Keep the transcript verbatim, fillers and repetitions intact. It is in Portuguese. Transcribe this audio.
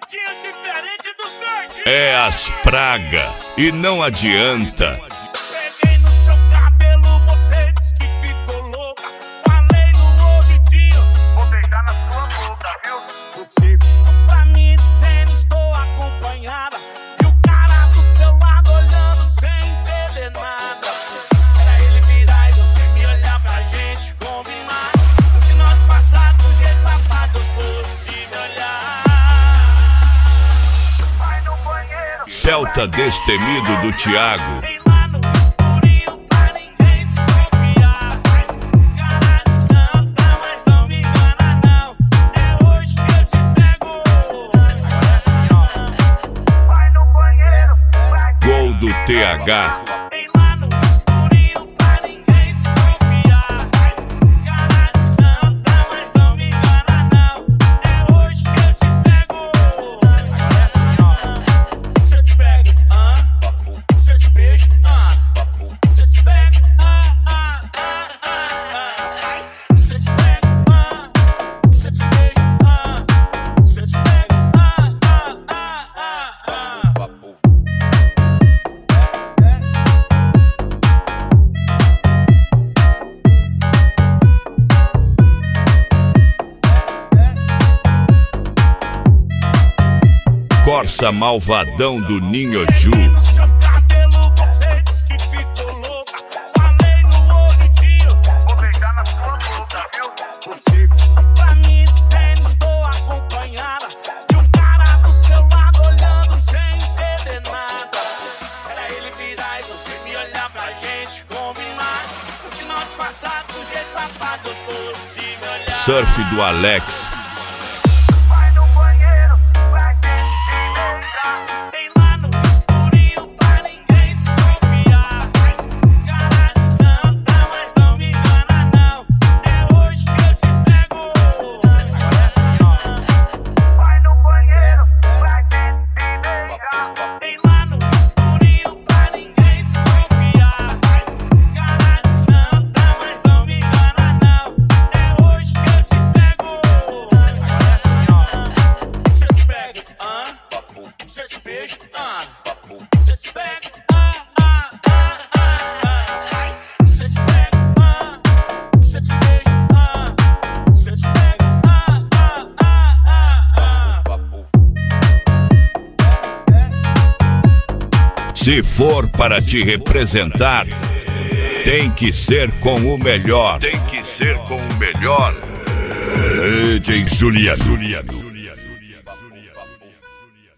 jeitinho diferente dos gordinhos. É as praga e não adianta. Peguei no seu cabelo, você disse que ficou louca. Falei no ouvidinho, vou beijar na sua boca, viu? Você piscou pra mim dizendo estou acompanhada. E o cara do seu lado olhando sem entender nada. Era ele virar e você me olhar pra gente combinar. No final disfarçado, do jeito safado, gostoso de me olhar. Vai no banheiro. Celta destemido do Thiago. Vem lá no escurinho pra ninguém desconfiar. Cara de santa, mas não me engana não. É hoje que eu te pego. É assim, ó. Vai no banheiro. Gol do T H. Vem lá no escurinho pra ninguém desconfiar. Cara de santa, mas não me engana não. É hoje que eu te pego. É assim, ó. Se eu te pego, ah, se eu te beijo, ah, se eu te pego, ah, ah, ah, ah, ah. Se eu te pego, ah, se eu te beijo, ah, se eu te pego, ah, ah, ah, ah, ah. Corsa malvadão do Ninhoju. No seu cabelo você disse que ficou louca. Falei no ouvidinho, vou beijar na sua boca, viu? Você disse pra mim dizendo estou acompanhada. E o cara do seu lado olhando sem entender nada. Era ele virar e você me olhar pra gente combinar. No final disfarçado, do jeito safado, gostoso de me olhar. Surf do Alex. Vai no banheiro, pra gente se beijar. Vem lá no escurinho pra ninguém desconfiar. Cara de santa, mas não me engana não. É hoje que eu te pego. É assim, ó. Vai no banheiro, pra gente se beijar. Vem lá no escurinho pra ninguém desconfiar. Cara de santa, mas não me engana não. É hoje que eu te pego. É assim, ó. Se eu te pego, ah, se eu te beijo, ah, se eu te pego, ah, ah, ah, ah, ah. Se eu te pego, ah, se eu te beijo, ah, se eu te pego, ah, ah, ah, ah, ah. Se for para te representar, tem que ser com o melhor. Tem que ser com o melhor. D J Juliano.